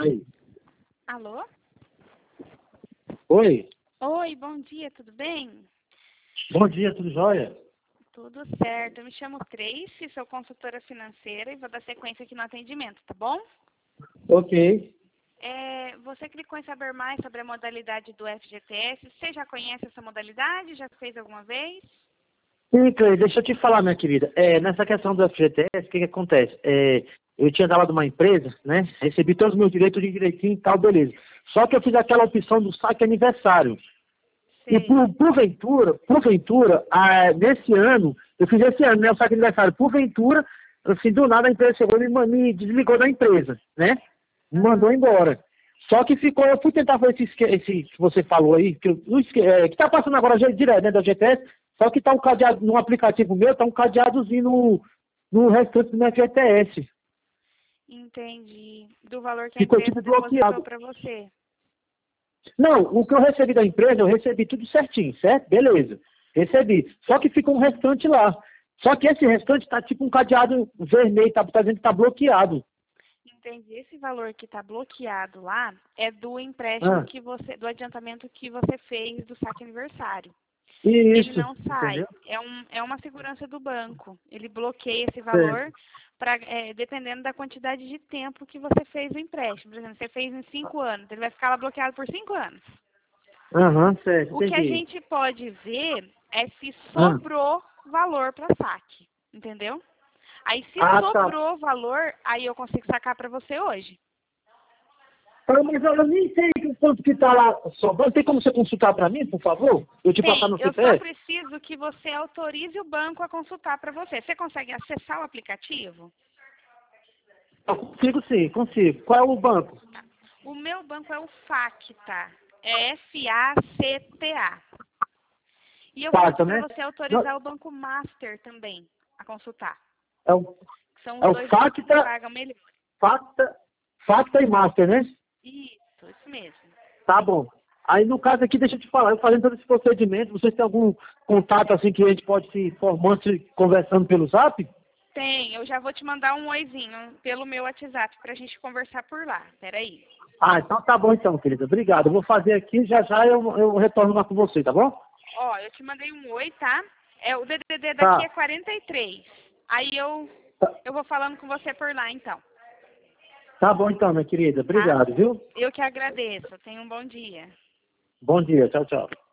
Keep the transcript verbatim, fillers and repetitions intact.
Aí. Alô? Oi. Oi, bom dia, tudo bem? Bom dia, tudo jóia? Tudo certo. Eu me chamo Tracy, sou consultora financeira e vou dar sequência aqui no atendimento, tá bom? Ok. É, você clicou em saber mais sobre a modalidade do F G T S. Você já conhece essa modalidade? Já fez alguma vez? Sim, Cleide, deixa eu te falar, minha querida. É, nessa questão do F G T S, o que, que acontece? É, eu tinha dado de uma empresa, né? Recebi todos os meus direitos de direitinho e tal, beleza. Só que eu fiz aquela opção do saque aniversário. E Sei. por, porventura, porventura, ah, nesse ano, eu fiz esse ano, né? O saque aniversário, porventura, assim, do nada a empresa chegou e me, me desligou da empresa, né? Me mandou embora. Só que ficou, eu fui tentar fazer esse, esque- esse que você falou aí, que, eu, o esque- é, que tá passando agora já direto, né, da G T S, só que tá um cadeado, no aplicativo meu, tá um cadeadozinho no, no restante do meu G T S. Entendi. Do valor que a Ficou empresa tipo depositou bloqueado. para você. Não, o que eu recebi da empresa, eu recebi tudo certinho, certo? Beleza. Recebi. Só que fica um restante lá. Só que esse restante tá tipo um cadeado vermelho, tá, tá dizendo que tá bloqueado. Entendi. Esse valor que está bloqueado lá é do empréstimo Ah, que você, do adiantamento que você fez do saque aniversário. Ele isso, não sai. entendeu? É, um, é uma segurança do banco. Ele bloqueia esse Certo. valor pra, é, dependendo da quantidade de tempo que você fez o empréstimo. Por exemplo, você fez em cinco anos, ele vai ficar lá bloqueado por cinco anos. Aham, certo, O que a entendi. gente pode ver é se Ah, sobrou valor para saque, entendeu? Aí, se ah tá. sobrou valor, aí eu consigo sacar para você hoje. Ah, mas eu nem sei o quanto que tá lá sobrando. Tem como você consultar para mim, por favor? Eu te passar Tem, no eu só C P F? preciso que você autorize o banco a consultar para você. Você consegue acessar o aplicativo? Eu consigo sim, consigo. Qual é o banco? O meu banco é o Facta, é F A C T A. E eu vou pedir Passa, para né? você Não, autorizar o Banco Master também a consultar. é o, São é os o dois bancos que Facta, pagam melhor. Facta, Facta e Master, né? Isso, isso mesmo. Tá bom. Aí no caso aqui, deixa eu te falar, eu fazendo todo esse procedimento, vocês têm algum contato assim que a gente pode se formando, se conversando pelo zap? Tem, eu já vou te mandar um oizinho pelo meu WhatsApp pra gente conversar por lá. Peraí. Ah, então tá bom então, querida. Obrigado. Eu vou fazer aqui, já já eu, eu retorno lá com você, tá bom? Ó, eu te mandei um oi, tá? É, o D D D daqui Tá. é quarenta e três. Aí eu, Tá, eu vou falando com você por lá, então. tá bom então, minha querida. Tá? Obrigado, viu? Eu que agradeço. Tenha um bom dia. Bom dia. Tchau, tchau.